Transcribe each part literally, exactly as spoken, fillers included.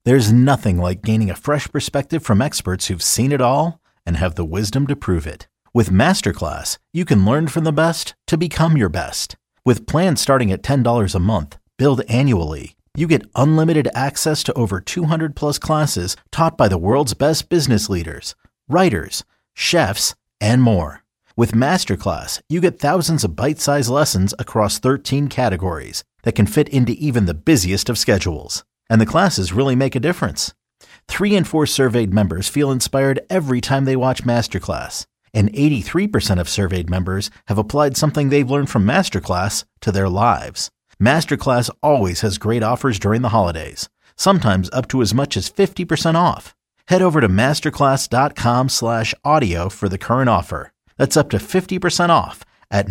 There's nothing like gaining a fresh perspective from experts who've seen it all and have the wisdom to prove it. With Masterclass, you can learn from the best to become your best. With plans starting at ten dollars a month, billed annually, you get unlimited access to over two hundred plus classes taught by the world's best business leaders, writers, chefs, and more. With Masterclass, you get thousands of bite-sized lessons across thirteen categories that can fit into even the busiest of schedules. And the classes really make a difference. Three in four surveyed members feel inspired every time they watch Masterclass. And eighty-three percent of surveyed members have applied something they've learned from Masterclass to their lives. Masterclass always has great offers during the holidays, sometimes up to as much as fifty percent off. Head over to masterclass.com slash audio for the current offer. That's up to fifty percent off at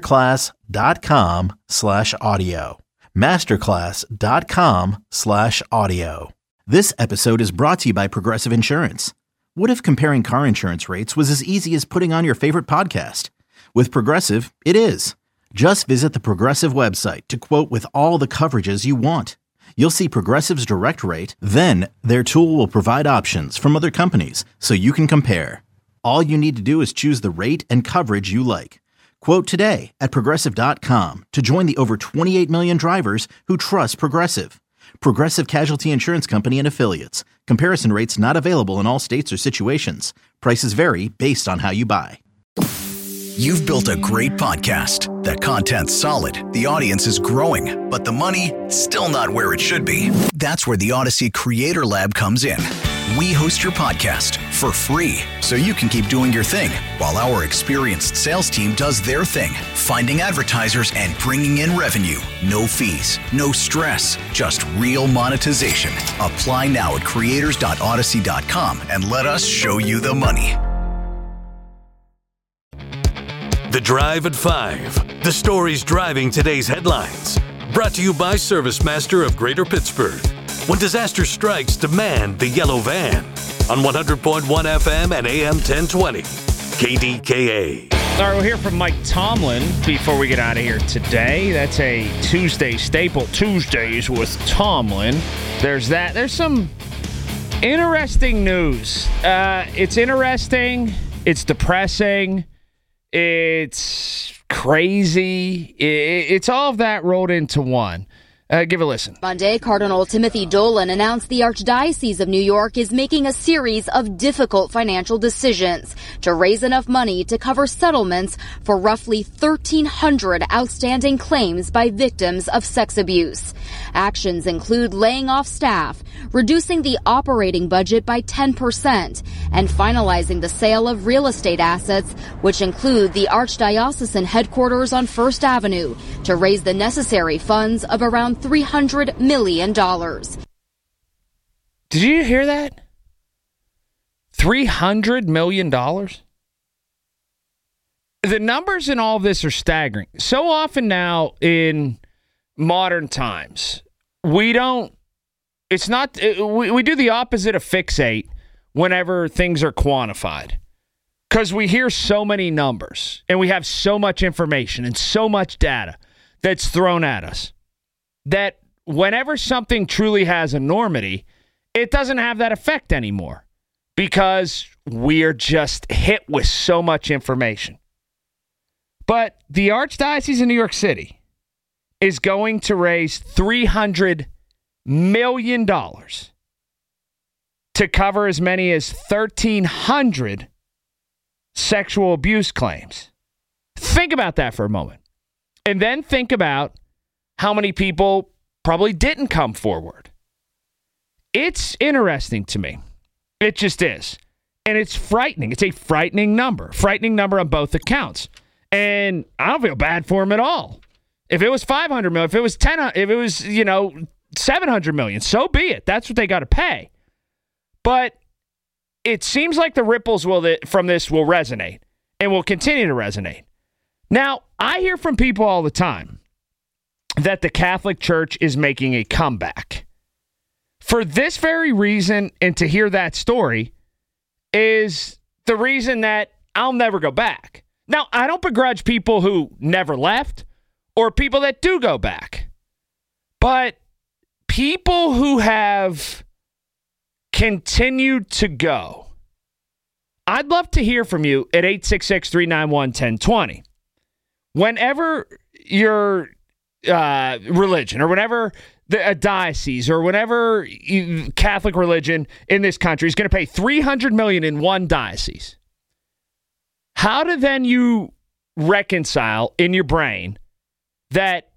masterclass.com slash audio. masterclass.com slash audio. This episode is brought to you by Progressive Insurance. What if comparing car insurance rates was as easy as putting on your favorite podcast? With Progressive, it is. Just visit the Progressive website to quote with all the coverages you want. You'll see Progressive's direct rate, then their tool will provide options from other companies so you can compare. All you need to do is choose the rate and coverage you like. Quote today at progressive dot com to join the over twenty-eight million drivers who trust Progressive. Progressive Casualty Insurance Company and Affiliates. Comparison rates not available in all states or situations. Prices vary based on how you buy. You've built a great podcast. The content's solid, the audience is growing, but the money, still not where it should be. That's where the Odyssey Creator Lab comes in. We host your podcast for free so you can keep doing your thing while our experienced sales team does their thing, finding advertisers and bringing in revenue. No fees, no stress, just real monetization. Apply now at creators dot odyssey dot com and let us show you the money. The Drive at Five. The stories driving today's headlines. Brought to you by ServiceMaster of Greater Pittsburgh. When disaster strikes, demand the yellow van. On one hundred point one F M and A M ten twenty. K D K A. All right, we'll hear from Mike Tomlin before we get out of here today. That's a Tuesday staple. Tuesdays with Tomlin. There's that. There's some interesting news. Uh, it's interesting. It's depressing. It's crazy. It's all of that rolled into one. Uh, give a listen. Monday, Cardinal Timothy Dolan announced the Archdiocese of New York is making a series of difficult financial decisions to raise enough money to cover settlements for roughly thirteen hundred outstanding claims by victims of sex abuse. Actions include laying off staff, reducing the operating budget by ten percent, and finalizing the sale of real estate assets, which include the Archdiocesan headquarters on First Avenue, to raise the necessary funds of around three hundred million dollars. Did you hear that? three hundred million dollars? The numbers in all of this are staggering. So often now in modern times, we don't, it's not, we, we do the opposite of fixate whenever things are quantified. Because we hear so many numbers and we have so much information and so much data that's thrown at us, that whenever something truly has enormity, it doesn't have that effect anymore because we are just hit with so much information. But the Archdiocese of New York City is going to raise three hundred million dollars to cover as many as thirteen hundred sexual abuse claims. Think about that for a moment. And then think about how many people probably didn't come forward. It's interesting to me. It just is. And it's frightening. It's a frightening number. Frightening number on both accounts. And I don't feel bad for them at all. If it was five hundred million, if it was ten, if it was, you know, seven hundred million, so be it. That's what they got to pay. But it seems like the ripples will from this will resonate and will continue to resonate. Now, I hear from people all the time that the Catholic Church is making a comeback. For this very reason, and to hear that story, is the reason that I'll never go back. Now, I don't begrudge people who never left or people that do go back. But people who have continued to go, I'd love to hear from you at eight six six, three nine one, one zero two zero. Whenever your uh, religion or whenever the, a diocese or whenever you, Catholic religion in this country is going to pay three hundred million dollars in one diocese, how do then you reconcile in your brain that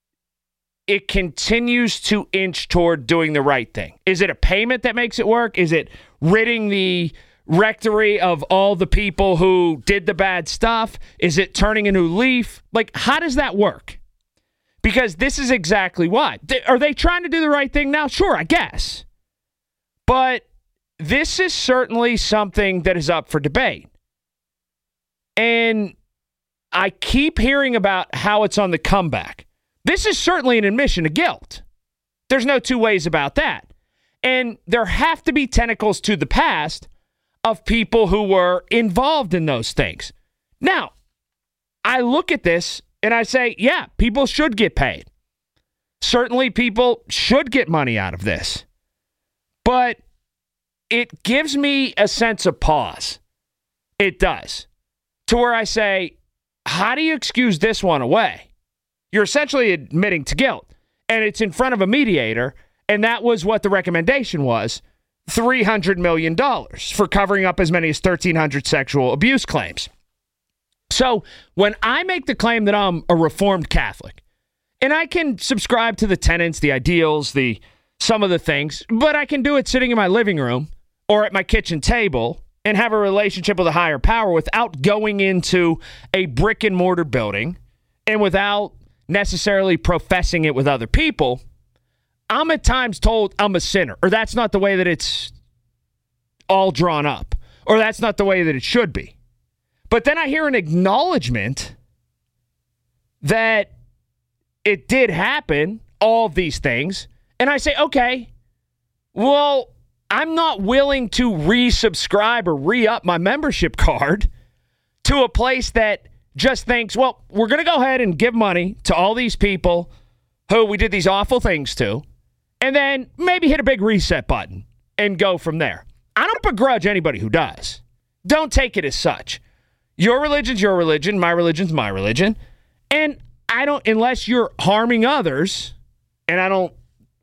it continues to inch toward doing the right thing? Is it a payment that makes it work? Is it ridding the rectory of all the people who did the bad stuff? Is it turning a new leaf? Like, how does that work? Because this is exactly why. Are they trying to do the right thing now? Sure, I guess. But this is certainly something that is up for debate. And I keep hearing about how it's on the comeback. This is certainly an admission of guilt. There's no two ways about that. And there have to be tentacles to the past of people who were involved in those things. Now, I look at this and I say, yeah, people should get paid. Certainly people should get money out of this. But it gives me a sense of pause. It does. To where I say, how do you excuse this one away? You're essentially admitting to guilt. And it's in front of a mediator. And that was what the recommendation was. three hundred million dollars for covering up as many as thirteen hundred sexual abuse claims. So when I make the claim that I'm a Reformed Catholic, and I can subscribe to the tenets, the ideals, the some of the things, but I can do it sitting in my living room or at my kitchen table and have a relationship with a higher power without going into a brick and mortar building and without necessarily professing it with other people, I'm at times told I'm a sinner, or that's not the way that it's all drawn up, or that's not the way that it should be. But then I hear an acknowledgement that it did happen, all of these things, and I say, okay, well, I'm not willing to resubscribe or re-up my membership card to a place that just thinks, well, we're going to go ahead and give money to all these people who we did these awful things to, and then maybe hit a big reset button and go from there. I don't begrudge anybody who does. Don't take it as such. Your religion's your religion. My religion's my religion. And I don't, unless you're harming others, and I don't,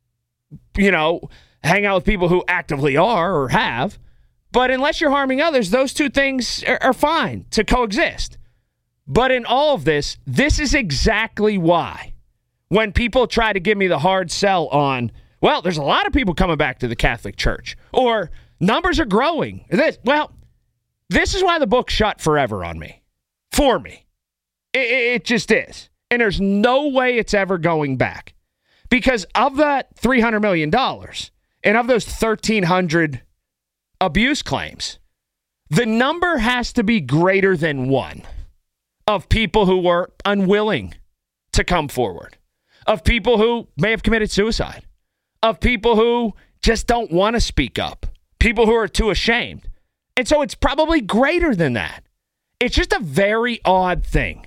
you know, hang out with people who actively are or have, but unless you're harming others, those two things are, are fine to coexist. But in all of this, this is exactly why when people try to give me the hard sell on, well, there's a lot of people coming back to the Catholic Church, or numbers are growing. This, well, this is why the book shut forever on me. For me. It, it just is. And there's no way it's ever going back. Because of that three hundred million dollars and of those thirteen hundred abuse claims, the number has to be greater than one of people who were unwilling to come forward, of people who may have committed suicide, of people who just don't want to speak up, people who are too ashamed. And so it's probably greater than that. It's just a very odd thing.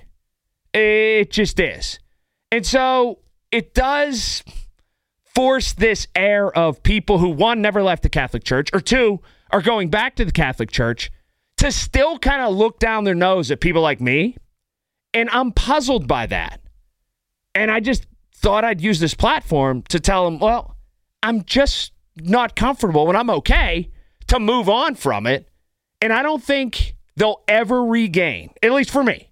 It just is. And so it does force this air of people who, one, never left the Catholic Church, or two, are going back to the Catholic Church, to still kind of look down their nose at people like me. And I'm puzzled by that. And I just thought I'd use this platform to tell them, well, I'm just not comfortable when I'm okay to move on from it. And I don't think they'll ever regain, at least for me,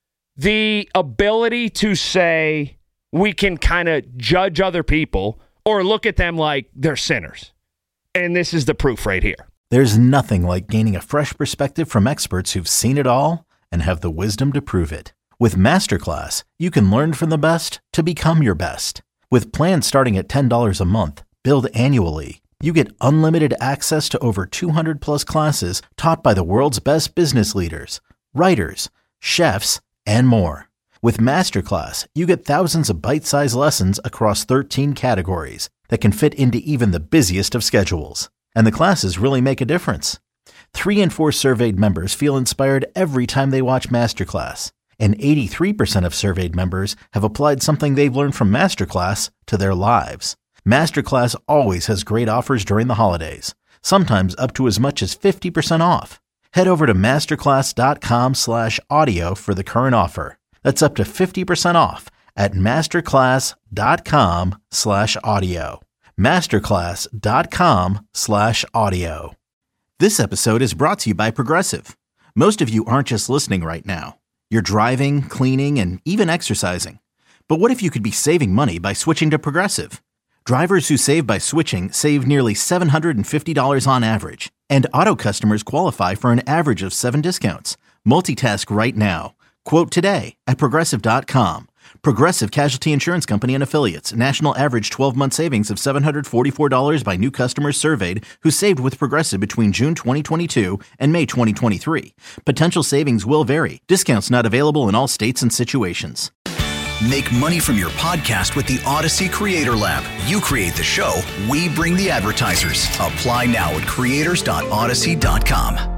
the ability to say we can kind of judge other people or look at them like they're sinners. And this is the proof right here. There's nothing like gaining a fresh perspective from experts who've seen it all and have the wisdom to prove it. With Masterclass, you can learn from the best to become your best. With plans starting at ten dollars a month, billed annually, you get unlimited access to over two hundred plus classes taught by the world's best business leaders, writers, chefs, and more. With Masterclass, you get thousands of bite-sized lessons across thirteen categories that can fit into even the busiest of schedules. And the classes really make a difference. Three in four surveyed members feel inspired every time they watch Masterclass. And eighty-three percent of surveyed members have applied something they've learned from Masterclass to their lives. Masterclass always has great offers during the holidays. sometimes up to as much as fifty percent off. Head over to masterclass.com slash audio for the current offer. That's up to fifty percent off at masterclass.com slash audio. masterclass.com slash audio. This episode is brought to you by Progressive. Most of you aren't just listening right now. You're driving, cleaning, and even exercising. But what if you could be saving money by switching to Progressive? Drivers who save by switching save nearly seven hundred fifty dollars on average. And auto customers qualify for an average of seven discounts. Multitask right now. Quote today at Progressive dot com. Progressive Casualty Insurance Company and Affiliates. National average twelve-month savings of seven hundred forty-four dollars by new customers surveyed who saved with Progressive between June twenty twenty-two and May twenty twenty-three. Potential savings will vary. Discounts not available in all states and situations. Make money from your podcast with the Odyssey Creator Lab. You create the show, we bring the advertisers. Apply now at creators dot odyssey dot com.